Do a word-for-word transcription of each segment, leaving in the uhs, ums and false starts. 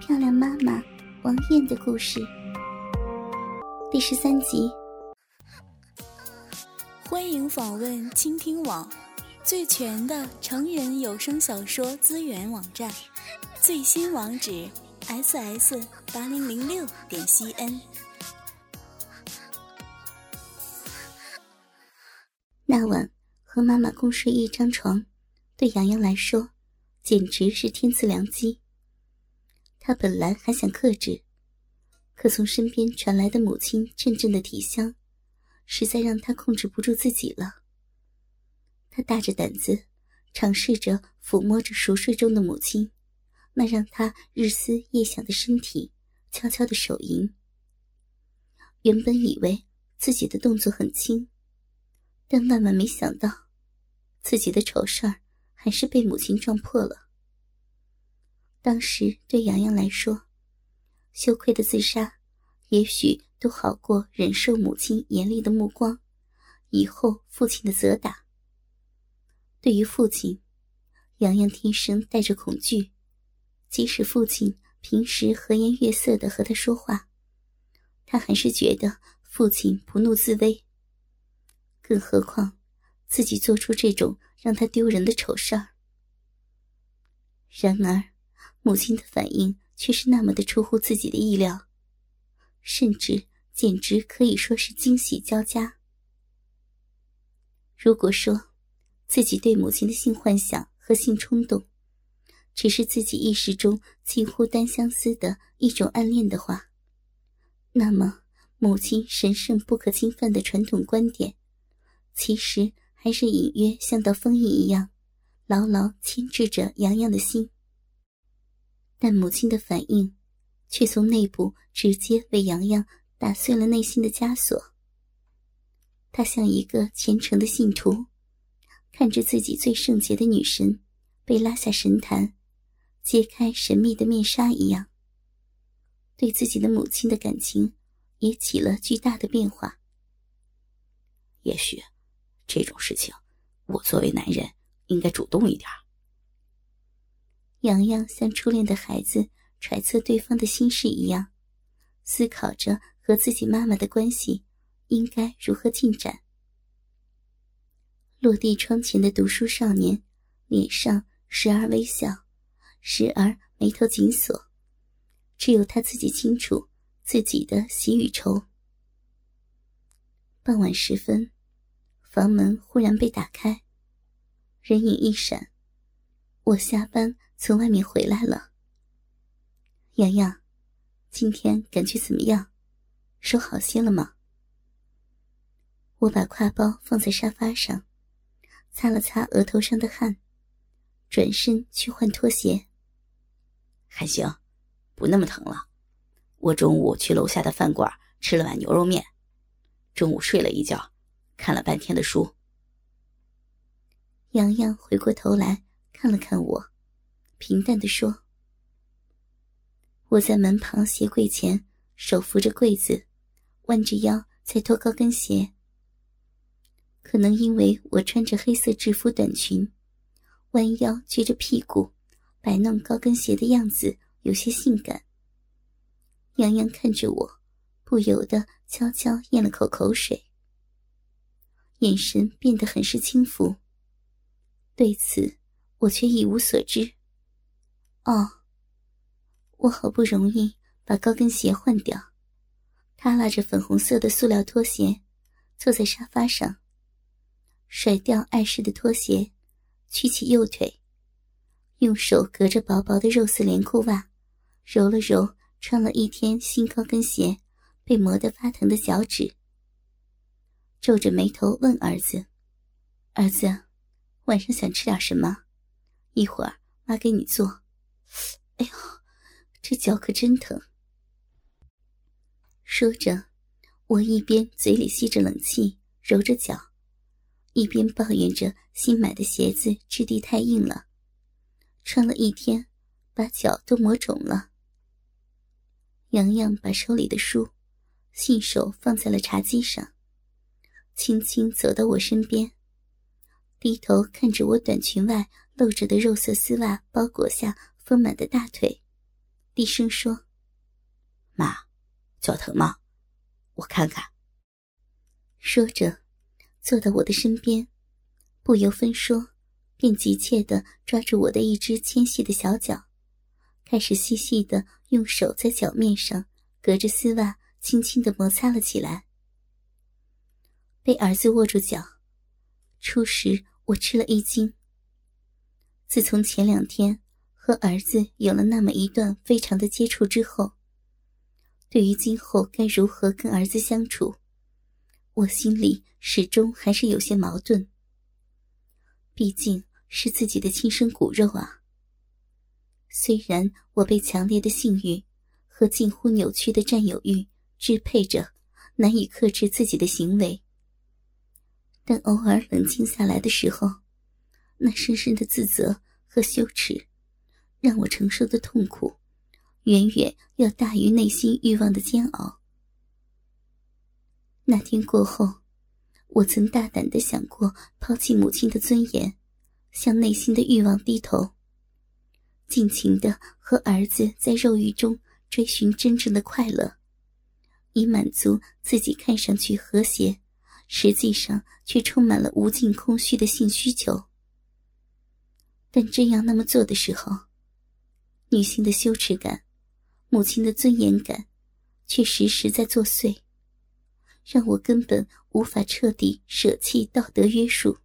漂亮妈妈王艳的故事第十三集。 欢迎访问倾听网，最全的成人有声小说资源网站，最新网址 s s 八零零六点 c n。 那晚和妈妈共睡一张床，对洋洋来说简直是天赐良机。他本来还想克制，可从身边传来的母亲阵阵的体香，实在让他控制不住自己了。他大着胆子尝试着抚摸着熟睡中的母亲那让他日思夜想的身体，悄悄的手淫。原本以为自己的动作很轻，但万万没想到自己的丑事儿还是被母亲撞破了。当时对洋洋来说，羞愧的自杀也许都好过忍受母亲严厉的目光，以后父亲的责打。对于父亲，洋洋天生带着恐惧，即使父亲平时和颜悦色地和他说话，他还是觉得父亲不怒自威。更何况自己做出这种让他丢人的丑事儿。然而母亲的反应却是那么的出乎自己的意料，甚至简直可以说是惊喜交加。如果说自己对母亲的性幻想和性冲动只是自己意识中近乎单相思的一种暗恋的话，那么母亲神圣不可侵犯的传统观点其实还是隐约像道封印一样牢牢牵制着洋洋的心。但母亲的反应却从内部直接为洋洋打碎了内心的枷锁。她像一个虔诚的信徒，看着自己最圣洁的女神被拉下神坛，揭开神秘的面纱一样，对自己的母亲的感情也起了巨大的变化。 也许这种事情我作为男人应该主动一点。 洋洋像初恋的孩子揣测对方的心事一样，思考着和自己妈妈的关系应该如何进展。落地窗前的读书少年脸上时而微笑，时而眉头紧锁，只有他自己清楚自己的喜与愁。傍晚时分，房门忽然被打开，人影一闪，我下班从外面回来了。洋洋，今天感觉怎么样？手好些了吗？我把挎包放在沙发上，擦了擦额头上的汗，转身去换拖鞋。 还行，不那么疼了。我中午去楼下的饭馆吃了碗牛肉面，中午睡了一觉，看了半天的书。 洋洋回过头来看了看我，平淡地说。我在门旁鞋柜前手扶着柜子，弯着腰在脱高跟鞋。可能因为我穿着黑色制服短裙，弯腰撅着屁股摆弄高跟鞋的样子有些性感。洋洋看着我，不由得悄悄咽了口口水，眼神变得很是轻浮。对此我却一无所知。哦，我好不容易把高跟鞋换掉，他拉着粉红色的塑料拖鞋坐在沙发上，甩掉碍事的拖鞋，屈起右腿，用手隔着薄薄的肉丝连裤袜揉了揉穿了一天新高跟鞋被磨得发疼的脚趾，皱着眉头问儿子：儿子，晚上想吃点什么？一会儿妈给你做。哎呦，这脚可真疼。说着，我一边嘴里吸着冷气揉着脚，一边抱怨着新买的鞋子质地太硬了，穿了一天把脚都磨肿了。洋洋把手里的书信手放在了茶几上，轻轻走到我身边，低头看着我短裙外露着的肉色丝袜包裹下丰满的大腿， 低声说：“ 妈，脚疼吗？我看看。” 说着坐到我的身边，不由分说便急切地抓住我的一只纤细的小脚，开始细细地用手在脚面上隔着丝袜轻轻地摩擦了起来。被儿子握住脚，初时我吃了一惊。自从前两天和儿子有了那么一段非常的接触之后，对于今后该如何跟儿子相处，我心里始终还是有些矛盾。毕竟是自己的亲生骨肉啊。虽然我被强烈的性欲和近乎扭曲的占有欲支配着，难以克制自己的行为，但偶尔冷静下来的时候，那深深的自责和羞耻，让我承受的痛苦远远要大于内心欲望的煎熬。那天过后，我曾大胆地想过抛弃母亲的尊严，向内心的欲望低头，尽情地和儿子在肉欲中追寻真正的快乐，以满足自己看上去和谐，实际上却充满了无尽空虚的性需求。但这样那么做的时候，女性的羞耻感，母亲的尊严感，却时时在作祟，让我根本无法彻底舍弃道德约束。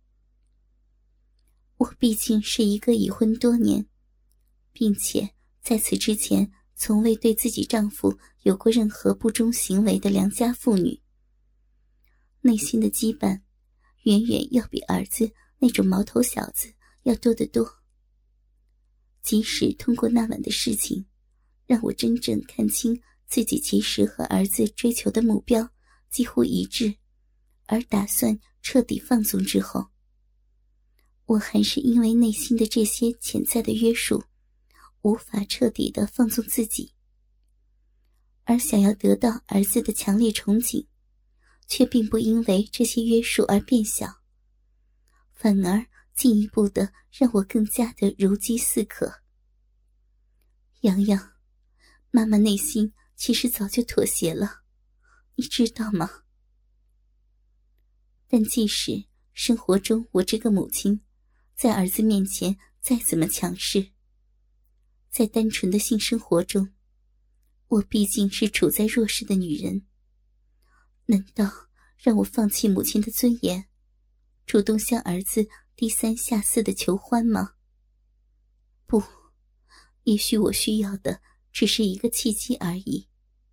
我毕竟是一个已婚多年，并且在此之前从未对自己丈夫有过任何不忠行为的良家妇女，内心的羁绊远远要比儿子那种毛头小子要多得多。即使通过那晚的事情，让我真正看清自己其实和儿子追求的目标几乎一致，而打算彻底放纵之后，我还是因为内心的这些潜在的约束，无法彻底的放纵自己，而想要得到儿子的强烈憧憬，却并不因为这些约束而变小，反而进一步的让我更加的如饥似渴。洋洋，妈妈内心其实早就妥协了，你知道吗？但即使生活中我这个母亲在儿子面前再怎么强势，在单纯的性生活中，我毕竟是处在弱势的女人，难道让我放弃母亲的尊严，主动向儿子低三下四的求欢吗？不，也许我需要的只是一个契机而已。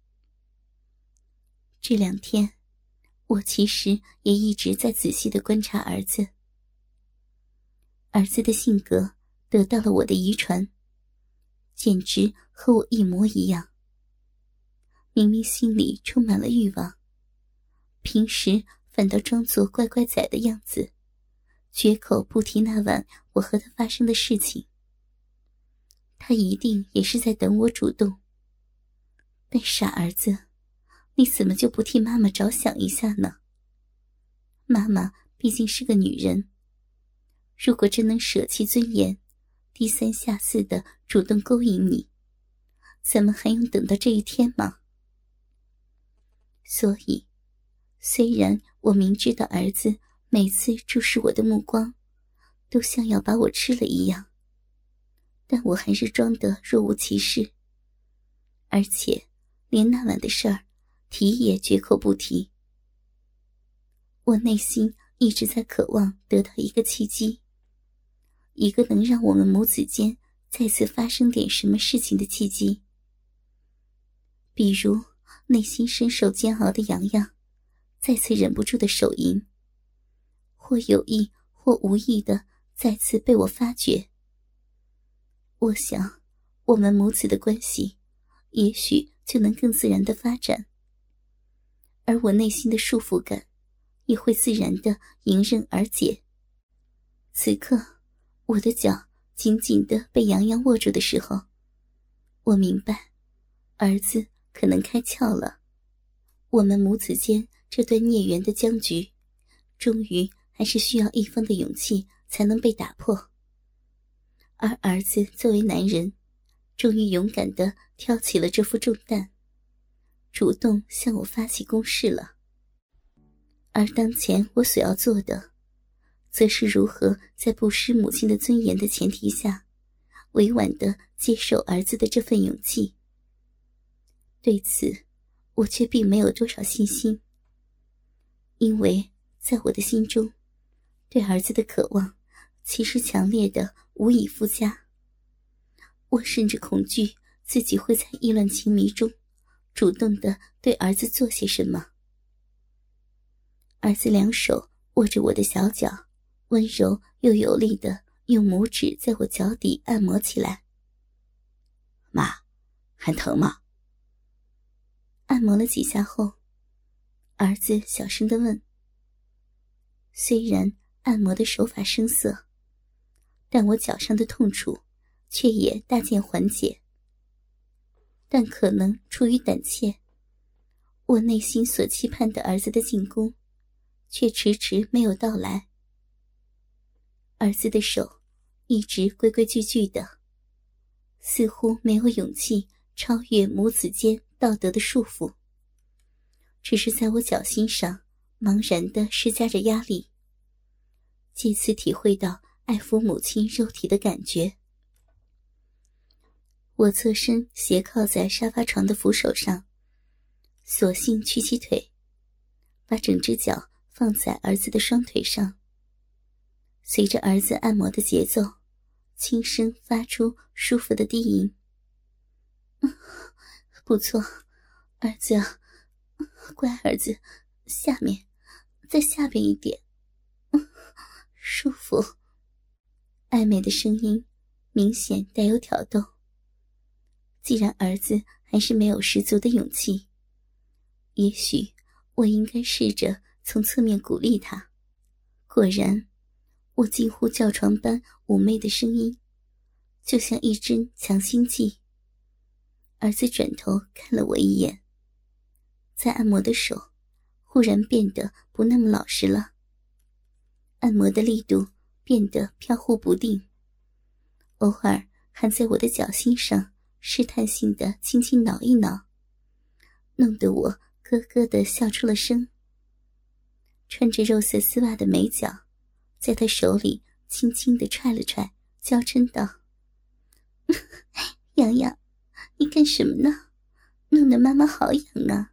这两天，我其实也一直在仔细地观察儿子。儿子的性格得到了我的遗传，简直和我一模一样。明明心里充满了欲望，平时反倒装作乖乖仔的样子，绝口不提那晚我和他发生的事情。他一定也是在等我主动。但傻儿子，你怎么就不替妈妈着想一下呢？妈妈毕竟是个女人，如果真能舍弃尊严，低三下四的主动勾引你，咱们还用等到这一天吗？所以，虽然我明知道儿子每次注视我的目光都像要把我吃了一样，但我还是装得若无其事，而且连那晚的事儿提也绝口不提。我内心一直在渴望得到一个契机，一个能让我们母子间再次发生点什么事情的契机。比如内心深受煎熬的洋洋再次忍不住的手淫，或有意或无意的再次被我发觉。我想我们母子的关系也许就能更自然的发展，而我内心的束缚感也会自然的迎刃而解。此刻我的脚紧紧地被洋洋握住的时候，我明白儿子可能开窍了，我们母子间这段孽缘的僵局终于还是需要一方的勇气才能被打破。而儿子作为男人， 终于勇敢地挑起了这副重担，主动向我发起攻势了。而当前我所要做的，则是如何在不失母亲的尊严的前提下，委婉地接受儿子的这份勇气。对此，我却并没有多少信心，因为在我的心中，对儿子的渴望其实强烈的无以复加。我甚至恐惧自己会在意乱情迷中主动地对儿子做些什么。儿子两手握着我的小脚，温柔又有力地用拇指在我脚底按摩起来。 妈，还疼吗？ 按摩了几下后，儿子小声地问。虽然按摩的手法生涩，但我脚上的痛楚却也大见缓解。但可能出于胆怯，我内心所期盼的儿子的进攻却迟迟没有到来。儿子的手一直规规矩矩的，似乎没有勇气超越母子间道德的束缚，只是在我脚心上茫然地施加着压力，借此体会到爱抚母亲肉体的感觉。我侧身斜靠在沙发床的扶手上，索性屈起腿，把整只脚放在儿子的双腿上，随着儿子按摩的节奏，轻声发出舒服的低吟。不错，儿子啊，乖儿子，下面，再下边一点，舒服。暧昧的声音明显带有挑逗。既然儿子还是没有十足的勇气，也许我应该试着从侧面鼓励他。果然，我近乎叫床般妩媚的声音就像一针强心剂。儿子转头看了我一眼，在按摩的手忽然变得不那么老实了，按摩的力度变得飘忽不定，偶尔还在我的脚心上试探性地轻轻挠一挠，弄得我咯咯地笑出了声。穿着肉色丝袜的美脚在他手里轻轻地踹了踹，娇嗔道：洋洋，你干什么呢？弄得妈妈好痒啊。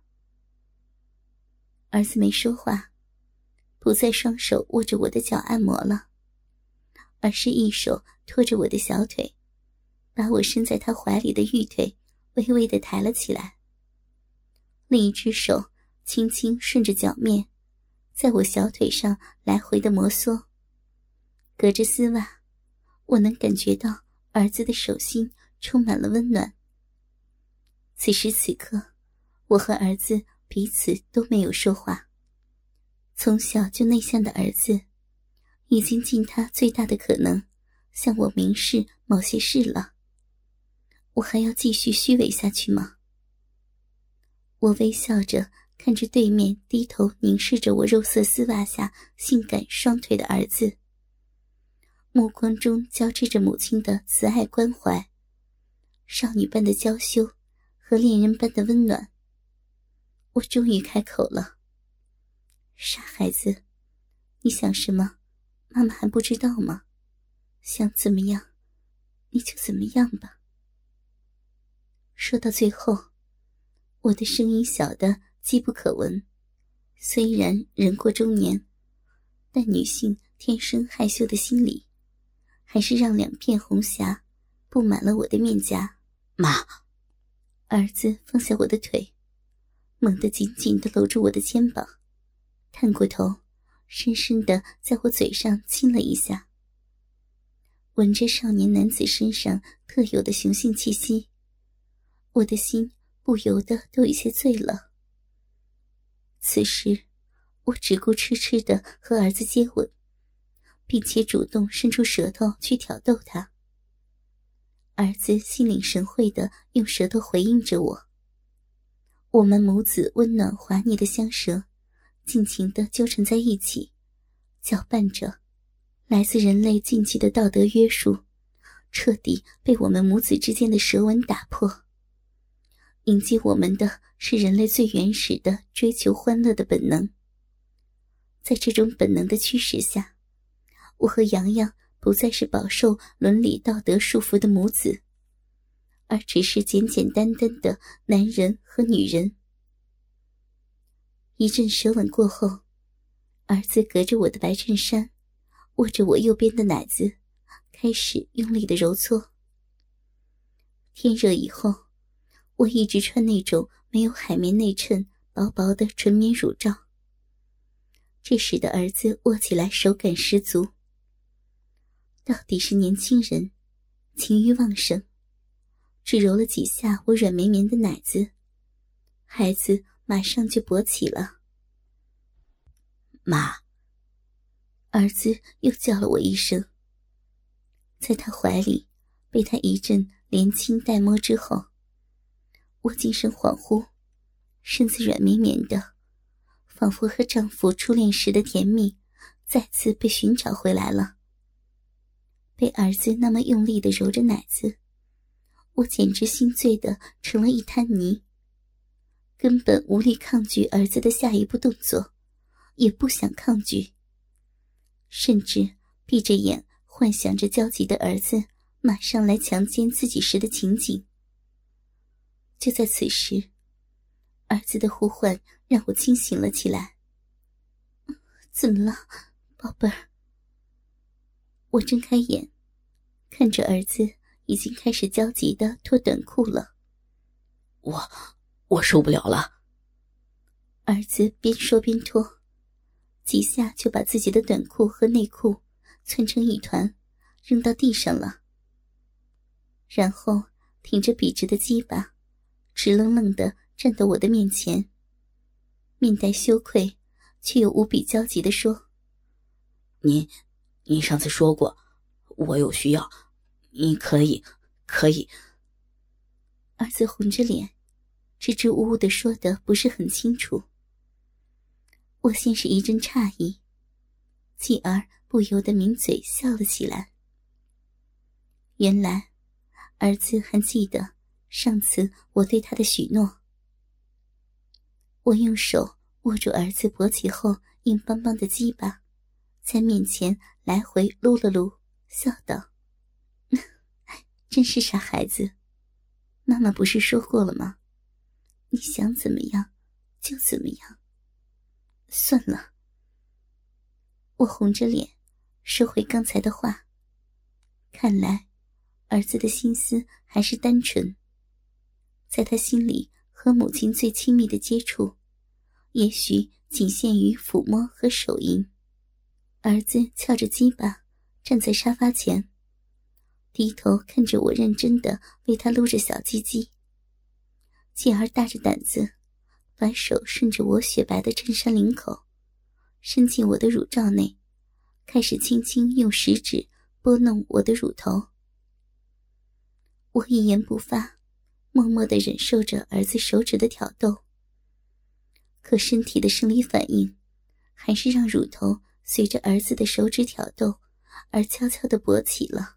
儿子没说话，不再双手握着我的脚按摩了，而是一手托着我的小腿，把我伸在他怀里的玉腿微微地抬了起来，另一只手轻轻顺着脚面在我小腿上来回的摩挲。隔着丝袜，我能感觉到儿子的手心充满了温暖。此时此刻，我和儿子彼此都没有说话。从小就内向的儿子已经尽他最大的可能向我明示某些事了，我还要继续虚伪下去吗？我微笑着看着对面低头凝视着我肉色丝袜下性感双腿的儿子，目光中交织着母亲的慈爱关怀，少女般的娇羞和恋人般的温暖。我终于开口了：傻孩子，你想什么，妈妈还不知道吗？想怎么样，你就怎么样吧。说到最后，我的声音小得机不可闻。虽然人过中年，但女性天生害羞的心理，还是让两片红霞布满了我的面颊。 妈！ 儿子放下我的腿，猛地紧紧地搂住我的肩膀，探过头，深深地在我嘴上亲了一下。闻着少年男子身上特有的雄性气息，我的心不由得都有些醉了。此时，我只顾痴痴地和儿子接吻，并且主动伸出舌头去挑逗他。儿子心领神会地用舌头回应着我，我们母子温暖滑腻的香舌尽情地纠缠在一起，搅拌着来自人类禁忌的道德约束彻底被我们母子之间的舌吻打破。迎接我们的是人类最原始的追求欢乐的本能。在这种本能的驱使下，我和洋洋不再是饱受伦理道德束缚的母子，而只是简简单单的男人和女人。一阵舌吻过后，儿子隔着我的白衬衫，握着我右边的奶子，开始用力的揉搓。天热以后，我一直穿那种没有海绵内衬薄薄的纯棉乳罩，这使得儿子握起来手感十足。到底是年轻人，情欲旺盛，只揉了几下我软绵绵的奶子，孩子马上就勃起了。 妈， 儿子又叫了我一声。在他怀里被他一阵连亲带摸之后，我精神恍惚，身子软绵绵的，仿佛和丈夫初恋时的甜蜜再次被寻找回来了。被儿子那么用力地揉着奶子，我简直心醉的成了一滩泥，根本无力抗拒儿子的下一步动作，也不想抗拒，甚至闭着眼幻想着焦急的儿子马上来强奸自己时的情景。就在此时，儿子的呼唤让我惊醒了起来。怎么了，宝贝儿？我睁开眼，看着儿子已经开始焦急地脱短裤了。 我我受不了了。 儿子边说边脱，几下就把自己的短裤和内裤窜成一团，扔到地上了。然后挺着笔直的鸡巴，直愣愣地站到我的面前，面带羞愧却又无比焦急地说： 您您上次说过我有需要，你可以可以。 儿子红着脸，支支吾吾地说得不是很清楚。我先是一阵诧异，继而不由得抿嘴笑了起来。原来儿子还记得上次我对他的许诺。我用手握住儿子勃起后硬邦邦的鸡巴，在面前来回撸了撸，笑道：真是傻孩子，妈妈不是说过了吗？你想怎么样就怎么样。算了。我红着脸收回刚才的话，看来儿子的心思还是单纯，在他心里和母亲最亲密的接触也许仅限于抚摸和手淫。儿子翘着鸡巴站在沙发前，低头看着我认真地为他撸着小鸡鸡，继而大着胆子把手顺着我雪白的衬衫领口伸进我的乳罩内，开始轻轻用食指拨弄我的乳头。我一言不发，默默地忍受着儿子手指的挑逗，可身体的生理反应还是让乳头随着儿子的手指挑逗而悄悄地勃起了。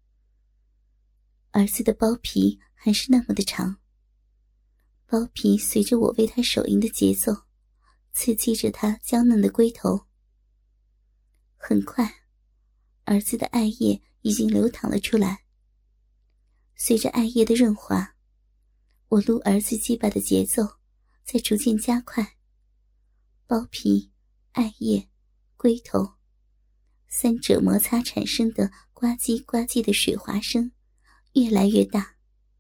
儿子的包皮还是那么的长，包皮随着我为他手淫的节奏刺激着他娇嫩的龟头。很快，儿子的艾叶已经流淌了出来。随着艾叶的润滑，我撸儿子鸡巴的节奏在逐渐加快，包皮、艾叶、龟头三者摩擦产生的呱唧呱唧的水滑声越来越大。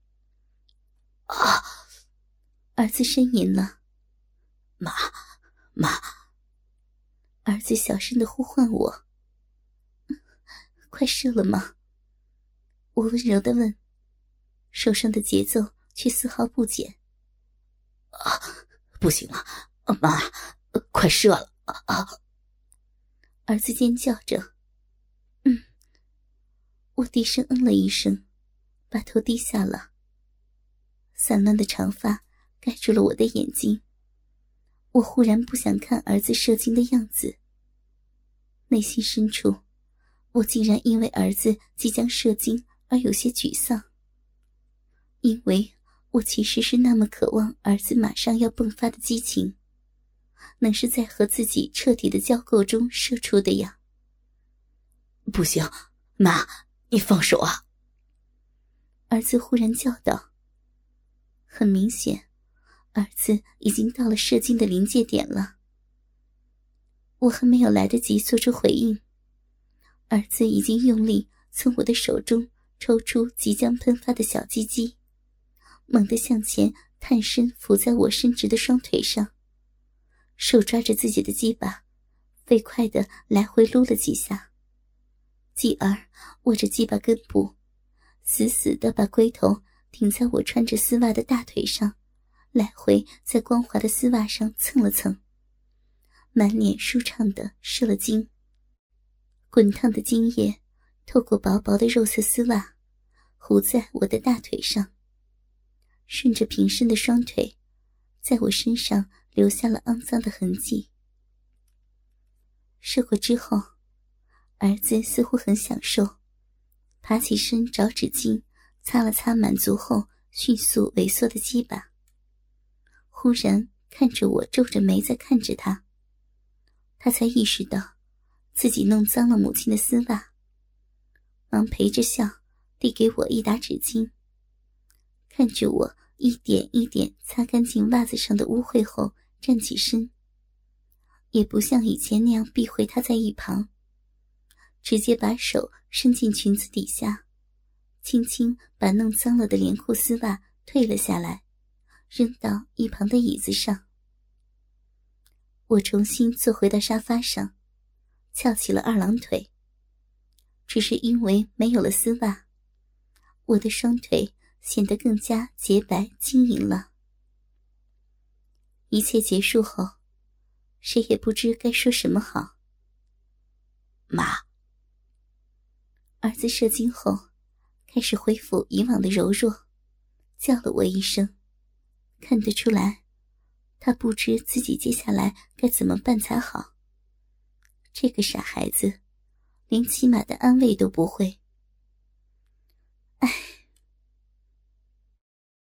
啊！ 儿子呻吟了。 妈，妈！ 儿子小声地呼唤我。快射了吗？我温柔地问，手上的节奏却丝毫不减。 啊，不行了，妈，快射了啊！ 儿子尖叫着。嗯。我低声嗯了一声，把头低下了。散乱的长发盖住了我的眼睛，我忽然不想看儿子射精的样子。内心深处，我竟然因为儿子即将射精而有些沮丧，因为我其实是那么渴望儿子马上要迸发的激情，能是在和自己彻底的交媾中射出的呀。 不行，妈，你放手啊！ 儿子忽然叫道。很明显，儿子已经到了射精的临界点了。我还没有来得及做出回应，儿子已经用力从我的手中抽出即将喷发的小鸡鸡，猛地向前探身伏在我伸直的双腿上，手抓着自己的鸡巴，飞快地来回撸了几下，继而握着鸡巴根部，死死地把龟头顶在我穿着丝袜的大腿上，来回在光滑的丝袜上蹭了蹭，满脸舒畅地射了精。滚烫的精液透过薄薄的肉色丝袜糊在我的大腿上，顺着平伸的双腿在我身上留下了肮脏的痕迹。射过之后，儿子似乎很享受，爬起身找纸巾擦了擦满足后迅速萎缩的鸡巴，忽然看着我皱着眉在看着他，他才意识到自己弄脏了母亲的丝袜，忙陪着笑递给我一沓纸巾，看着我一点一点擦干净袜子上的污秽后站起身，也不像以前那样避讳他在一旁，直接把手伸进裙子底下，轻轻把弄脏了的连裤丝袜退了下来，扔到一旁的椅子上。我重新坐回到沙发上，翘起了二郎腿，只是因为没有了丝袜，我的双腿显得更加洁白晶莹了。一切结束后，谁也不知该说什么好。 妈。 儿子射精后开始恢复以往的柔弱，叫了我一声，看得出来他不知自己接下来该怎么办才好。这个傻孩子连起码的安慰都不会，